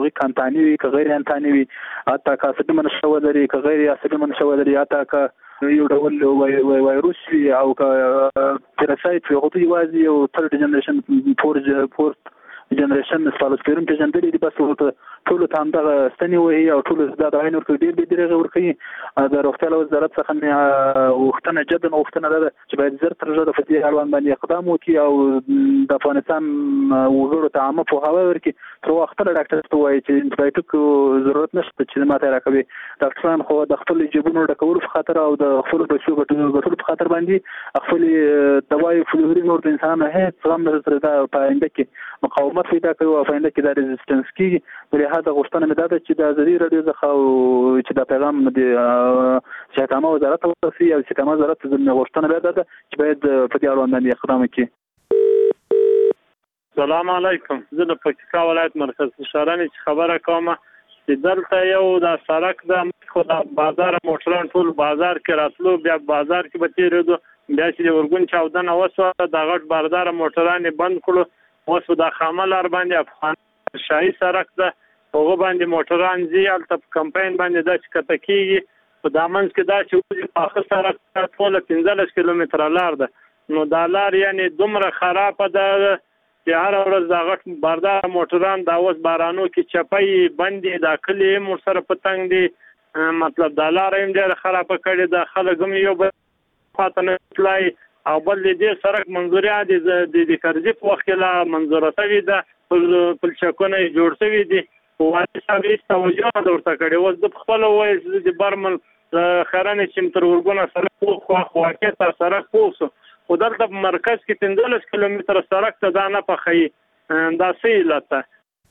کانتانی وي که غیر انتانی وي حتی که اصلي منشأ ولري که غیر اصلي منشأ ولري حتی که یو ډول وایروس وي او که پیراسایت وي هغه ته یوازې یو ثرډ جنریشن فورث جنریشن سپالوسپیرم پیژندلي دي بس ټولو ته همدغه ستنې وهي او ټولو دا د عین ورکوي ډېر بېدرېغه ورکوي د روغتیا له وزارت څخه مې غوښتنه جدا غوښتنه ده چې باید زر تر ژره په دې اړوند باندې اقدام وکړي او د افغانستان وګړو ته عامه پوهاوی ورکړي تر وخته له ډاکټر ته ووایي چې انټي ضرورت نشته چې ماته راکوي ډاکټران خو د خپل جیبونو ډکولو په خاطر او د خپل پیسو ګټلو په خاطر باندې خپل دوايي فلورین نور د انسانانو هیڅ غم نه سره دا په آینده کې مقاومت پیدا کوي او په آینده کې د ریزسټنس کیږي په لحاظه غوښتنه مې ده چې د ازادي راډیو څخه چې دا پیغام د صحت وزارت ورسي او صحت وزارت د غوښتنه ده چې باید په دې اړوند باندې اقدام وکړي. السلام علیکم. زه د پکتیکا ولایت مرکز شهراني خبره کوم چې دلته یو د سړک د خو د بازار موټران ټول بازار کې راتلو بیا بازار کې به تیرېدو بیا چې ورګون چاودنه وسوه د غټ بازار موټران بند کړو اوس د خاملار باندې افغان شاهي سړک ده هغه باندې موټران زی الته کمپاین باندې د چکته کیږي په دامنځ کې دا چې په اخر سړک ټول 15 کیلومتره لار ده نو دا لار یعنی دومره خراب ده چې هر ورځ د غټ بازار موټران د اوس بارانو کې چپای باندې د کلی مور سره پتنګ دي مطلب د لار هم ډېر خراب کړي د خلک هم یو فاتنه تلای او بل دې سړک منظوریه د کرزي په وخت کې لا منظوره شوې ده په چکونه جوړ شوې دي وايي چې توجه ورته کړي اوس د خپل وایي چې برمن خرانه چې تر ورګونه سره خو واقع تر سره کوسو خو دلته په مرکز کې 15 کیلومتره سړک ته دا نه پخې دا سې لته.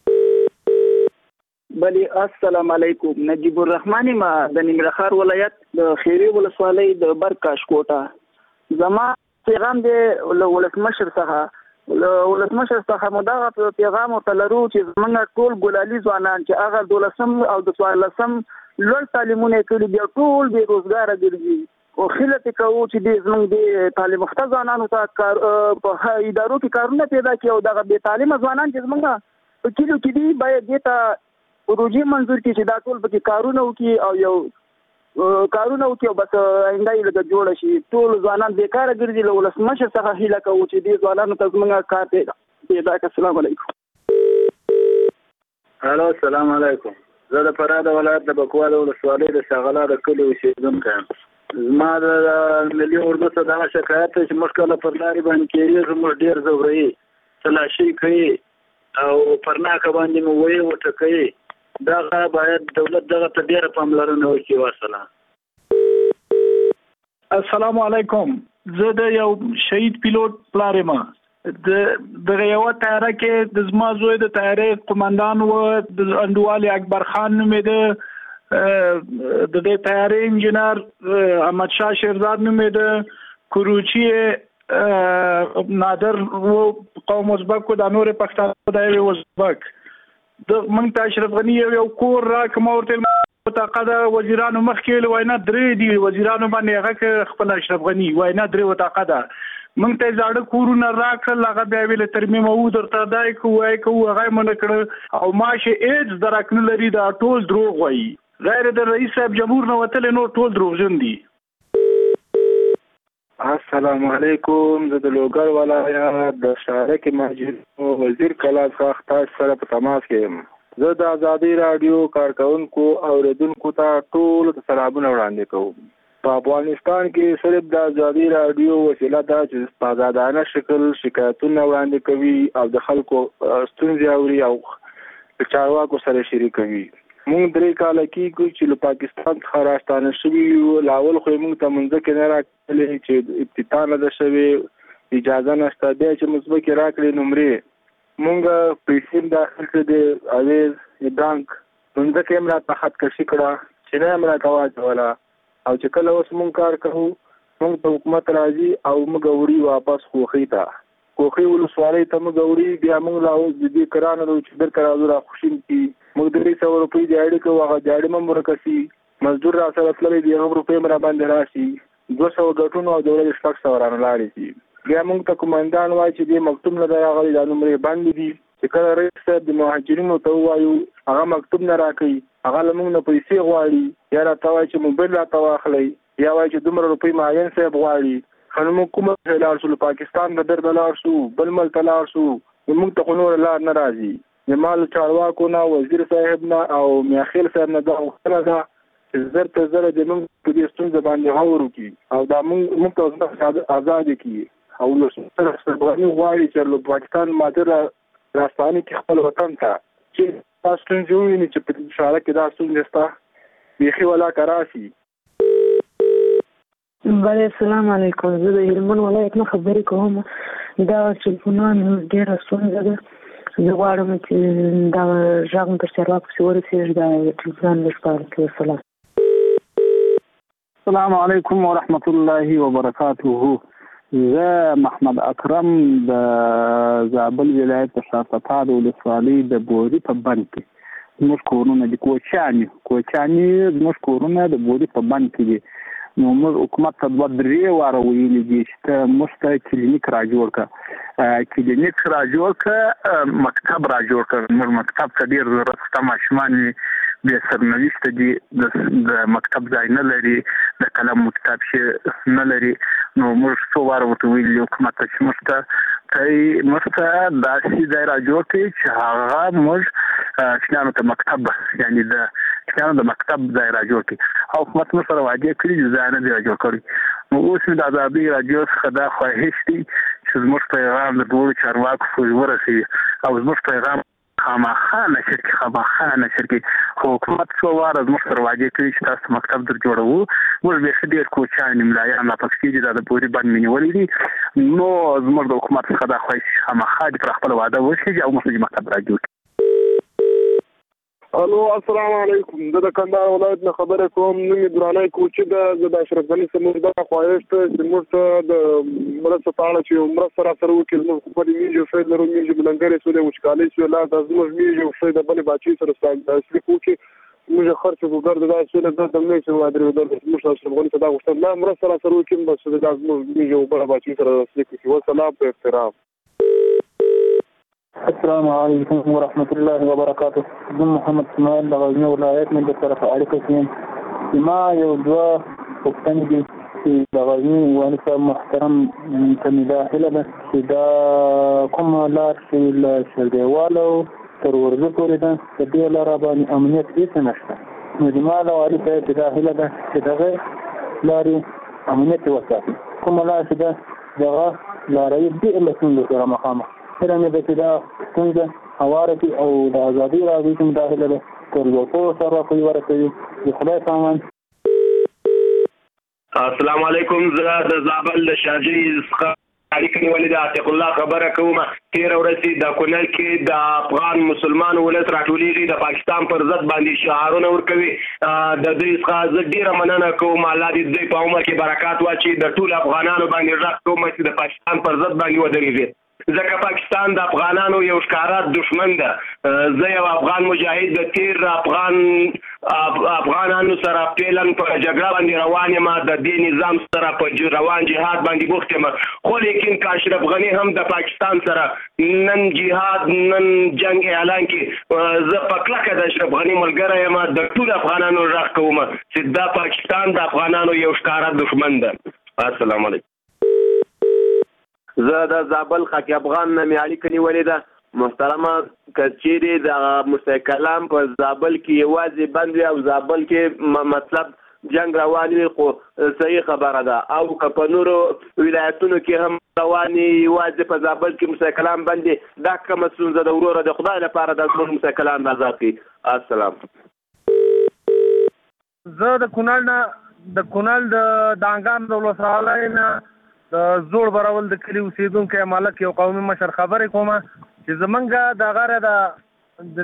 بلی السلام علیکم. نجیب الرحمن ما د ننګرهار ولایت د خیری ولسوالۍ د برکاش کوټه زما پیغام دی ولسمشر څخه مداغه پیغام تلرو چې موږ ټول ګلالي ځوانان چې هغه 12 او 14 لوړ تعلیمونه کړي دي ټول بے روزګار ګرځي او خلک کوي چې د زموږ د تعلیم یافته ځوانانو ته کار په ادارو کې کارونه پیدا کړي او دغه بے تعلیم ځوانان چې زموږ په کلیو کې دي باید دته پروژې منظور کړي چې دا ټول به کارونه وکړي او یو کارونه وکړي بس آینده یې لږ جوړ شي ټول ځوانان بیکاره ګرځي له ولسمشر څخه هیله کوي چې دې ځوانانو ته زموږ کار پیدا کړي. السلام علیکم. هلو السلام علیکم. زه د فراه د ولایت د بکوال ولسوالۍ د شغله د کلي اوسېدونکی یم. زما د ملي اردو څخه دا شکایت دی چې موږ کله پر لارې باندې کېږي موږ ډېر ځوروي تلاشي کوي او پر ناکه باندې مو وایي وټکوي دغه باید دولت دغه ته ډېره پاملرنه وکړي. وسلام. السلام علیکم. زه د یو شهید پیلوټ پلار یم. د یو تیاره کې د زما زوی د تیارې قومندان و د انډوالي اکبر خان نومېده د دې تیارې انجینر احمد شاه شیرزاد نومېده کروچي نادر و قوم ازبک د نور پښتانه د یو ازبک د موږ ته اشرف غنی یو کور را کوم ورته تاقه وزیرانو مخکې وینا درې دي وزیرانو باندې هغه خپل اشرف غنی وینا درې وتاقه ده موږ ته زاړه کورونه راکړل هغه بیا ویل ترمیم او درته دای کوی هغه مونږ کړ او ماشه ایډز درکنه لري دا ټول دروغ وایي غیر د رئیس صاحب جمهور نو وتل نو ټول دروغجن دي. السلام علیکم. زه د لوګر ولایت د شارک ماجد وزیر کلاب خاخ تاج سره په تماس کې یم. زه د ازادي رادیو کارکونکو او اوریدونکو ته ټول سلامونه وړاندې کوم. په افغانستان کې صرف د ازادي رادیو وسیله ده چې په آزادانه شکل شکایتونه وړاندې کوي او د خلکو ستونزې اوري او چارواکو سره شریکوي. موږ 3 کاله کېږي چې له پاکستان څخه راستانه شوي یو لاول خو موږ ته منځکې نه راکړلې چې ابتدا نه ده شوې اجازه نشته بیا چې مثبت راکړي نمرې موږ پیسې داخل کړې د اویز بانک منځکې هم راته خطکشي کړه چې نه هم راته واچوله او چې کله اوس مونږ کار کوو مونږ ته حکومت راځي او موږ وړي واپس خوخي ته کوخي ولسوالۍ ته موږ وړي بیا موږ لا اوس د دې کرانه چې در کرازو را خوشیم کی موږ 300 روپۍ د اړې کو هغه جاړي ممبر کسي مزدور را سره تللی دی 100 روپۍ مرا باندې راشي 200 غټونو او دولت شپږ سو رانه لاړې شي بیا موږ ته کومندان وای چې دې مکتوب نه راغلي د نمبر باندې دي چې کله رئیس صاحب د مهاجرینو ته ووایو هغه مکتوب نه راکوي، هغه له موږ نه پیسې غواړي، یا راته وایي چې موبایل راته واخلئ، یا وایي چې دومره روپۍ معین صاحب غواړي. خو نو موږ کومه ځای لاړ شو؟ پاکستان ته درته لاړ شو، بل ملک ته لاړ شو، موږ ته خو نوره لار نه راځي. زما له چارواکو نه، وزیر صاحب نه او میاخیل صاحب نه دا غوښتنه ده چې زر تر زره د موږ په دې ستونزه باندې غور وکړي او دا موږ ته ازاد کړي او له افغاني غواړي چې له پاکستان مهاجر راستانه کې خپل وطن ته چې تاسو څنګه وینئ چې په دې اشاره کې دا ستونزه ستا بیخي ولا کراسي. بله السلام علیکم. زه د هلمند ولایت نه خبرې کوم. دا ټلیفونان ډېره ستونزه ده. زه غواړم چې دا غږ مې تر چارواکو پسې ورسېږي، دا ټلیفونان لږ پاله کړي. وسلام. السلام علیکم ورحمت الله وبرکاته. زه محمد اکرم د زابل ولایت د شارتپال ولسوالۍ د بوري په بند کې زموږ کورونه دي. کوچاني زموږ کورونه د بوري په بند کې دي. نو موږ حکومت ته 2-3 واره ویلي دي چې موږ ته کلینیک را جوړ کړه، کلینیک را جوړ کړه، مکتب را جوړ کړه. موږ مکتب ته ډېر ضرورت شته، ماشومان بې سرنوشته دي، د مکتب ځای نه لري، د قلم کتاب شي نه لري. نو موږ څو واره ورته ویلي حکومت ته چې موږ ته داسې ځای را جوړ کړي چې هغه موږ شیانو ته مکتب، یعنې د شیانو د مکتب ځای را جوړ کړي. او حکومت موږ سره وعده کړي چې ځای نه دی را جوړ کړی. نو اوس مې د ازادۍ راډیو څخه دا خواهش دی چې زموږ پیغام د دواړو چارواکو پورې ورسوي او زموږ پیغام خامخا نشر کړي. خو حکومت څو واره زموږ سره وعده کړي چې تاسو مکتب در جوړوو. موږ بیخي ډېر کوچیان ملایان راپکې دي، دا د بوري بند مې نیولی دي. نو زموږ د حکومت څخه دا خواهش خامخا دي پر خپله وعده وکړي او موږ مکتب را جوړ کړي. الو السلام علیکم. زه د کندهار ولایت نه خبره کوم. نوم یې درانی کوچي ده. زه د اشرف غني سمور دا خواهش ته چې موږ ته د مرسته په اړه چې مرسته را سره وکړي. موږ خپل میږي فید لرو، میږي بلنګرې سولې وچکالۍ سوله دا زموږ میږي فید بلې باچې سره تسلیق وکړي. موږ خرچ وګرځو دا سوله د دمنې چې وادرې ودر موږ اشرف غني ته دا غوښتل لا مرسته را سره وکړي، بس دا زموږ میږي بلې باچې سره تسلیق وکړي. والسلام په احترام. السلام علیکم ورحمت الله وبرکاته. زه محمد اسماعیل د غزني ولایت نه درسره په اړیکه کې یم. ما یو 2 پوښتنې دي چې د غزني والي صاحب محترم ته مې دا هیله ده چې دا کومه لار چې له شلدیوالو تر ورځو پورې ده د دې لاره باندې امنیت هېڅ نشته. نو زما له والي صاحب ته دا هیله ده چې دغه لارې امنیت وساتي. کومه لار چې ده دغه لاره یې ډېر له ستونزو سره مخامخ سره مې د چې دا ستونزه هواره کړي او د ازادۍ راډیو کې مداخله ده تر ټولو چارواکو یې ورسوي. د خدای په امان. السلام علیکم. زه د زابل د شارجې څخه اړیکه نیولې ده. عتیق الله خبره کوم. تېره ورځ د کونړ کې د افغان مسلمان ولس راټولېږي، د پاکستان پر ضد باندې شعارونه ورکوي. د دوی څخه زه ډېره مننه کوم. الله دې دوی په عمر کې برکات واچوي. د ټولو افغانانو باندې غږ کوم چې د پاکستان پر ضد باندې ودرېږي، ځکه پاکستان د افغانانو یو ښکاره دشمن ده. زه یو افغان مجاهد د تیر افغانانو سره پیلن په جګړه باندې روان یم، د دې نظام سره په روان جهاد باندې بوخت یم. خو لیکن که اشرف غني هم د پاکستان سره نن جهاد نن جنگ اعلان کړي، زه په کلکه د اشرف غني ملګری یم. د ټولو افغانانو غږ کوم چې دا پاکستان د افغانانو یو ښکاره دشمن ده. السلام علیکم. زه د زابل خاکی افغان نه مې اړیکه نیولې ده. محترمه که چیرې د مستقلام په زابل کې یوازې بند وي او زابل کې مطلب جنگ روان وي، خو صحیح خبره ده. او که په نورو ولایتونو کې هم روان وي یوازې په زابل کې مستقلام بند وي، دا کومه ستونزه ده وروره؟ د خدای لپاره د زموږ مستقلام آزاد کړي. السلام. زه د کونړ د دانګام د ولسوالۍ نه د زوړ براول د کلي اوسېدونکی مالک یو قومي مشر خبرې کومه چې زمونږ د غره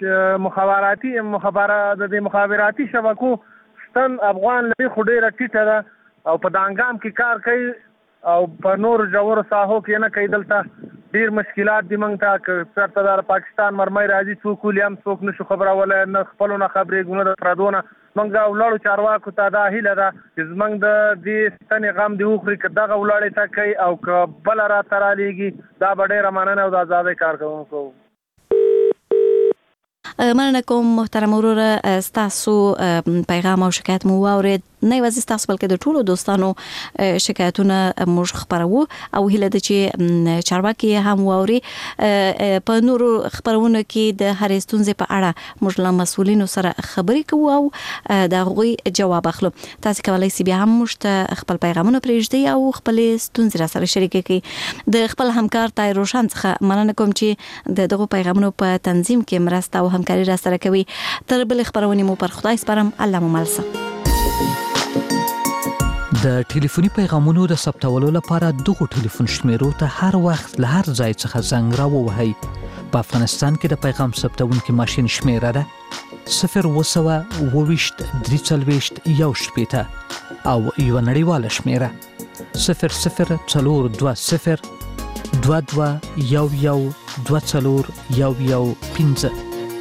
د مخابراتي شبکو ستن افغان لري خو ډېره ټیټه ده او په دانګام کې کار کوي او په نور ژورو ساحو کې نه کوي. دلته ډېر مشکلات دي موږ ته. که چېرته د پاکستان مرمۍ راځي څوک ولي هم څوک نشو خبرولی، نه خپلو نه خبرېږو نه د پردو نه. موږ ولاړو چارواکو ته دا هیله ده چې زموږ د دې ستنې غم دې وخوري. که دغه ولاړې ته کوي او که بله راته رالیږي دا به ډېره مننه او د ازادۍ کارکوونکو مننه کوم محترم وروره ستاسو پیغام او شکایت مو واورید نه یوازې ستاسو بلکې د ټولو دوستانو شکایتونه موږ خبرو او هیله ده چې چارواکي هم واوري په نورو خبرونو کې د هر ستونزې په اړه موږ له مسؤلینو سره خبرې کوو او د غوي جواب اخلو. تاسو کولای شئ بیا هم موږ خپل پیغامونه پرېږدئ او خپل ستونزې را سره شریک کړئ. د خپل همکار طاهر روشن څخه مننه کوم چې دغه پیغامونو په تنظیم کې مرسته او همکاري را سره کوي. تر بل خبرونه مو پر خدای سپارم. الله مو ملسه. د ټلیفوني پیغامونو د ثبتولو لپاره دغه ټلیفون شمیرو ته هر وخت له هر ځای څخه زنګ راووهئ. په افغانستان کې د پیغام ثبتونکي ماشین شمیره ده 020 340 او یو نړیواله شمیره 004020 2211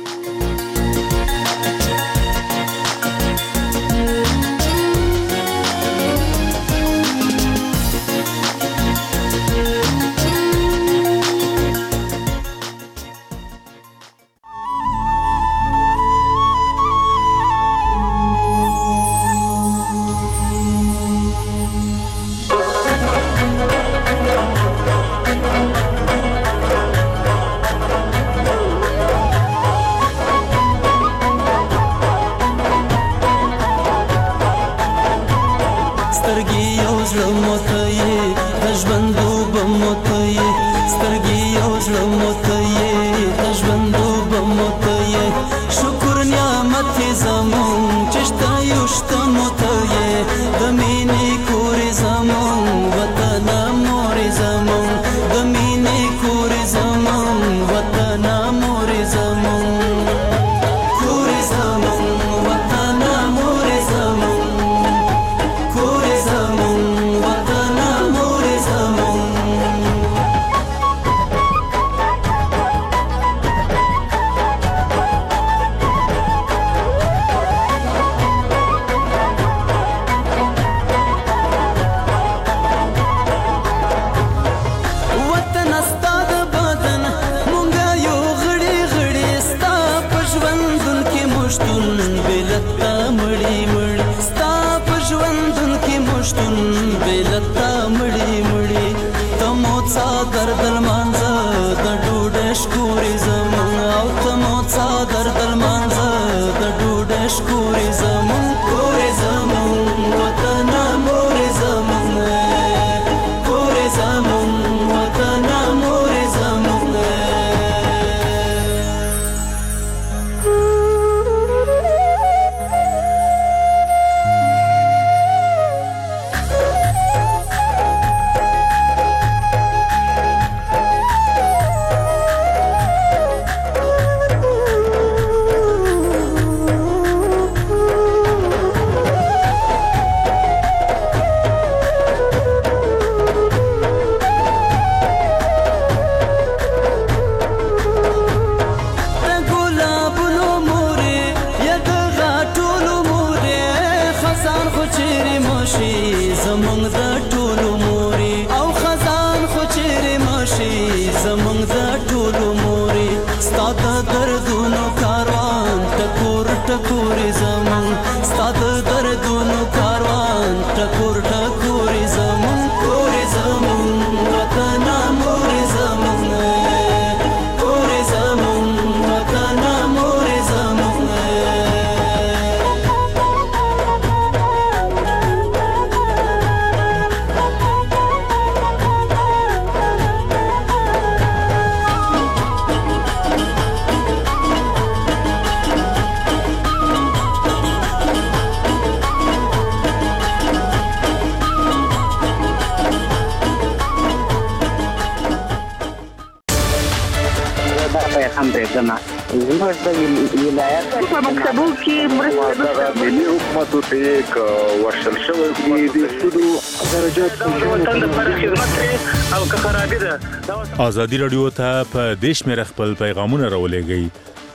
ازادي رادیو ته په دیش مې خپل پیغامونه راولېږئ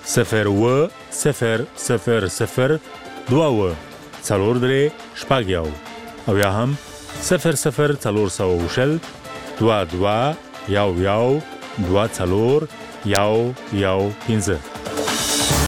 02000 2 څلور شپږ او یا هم 00400 22 یو 2 څلور یو 15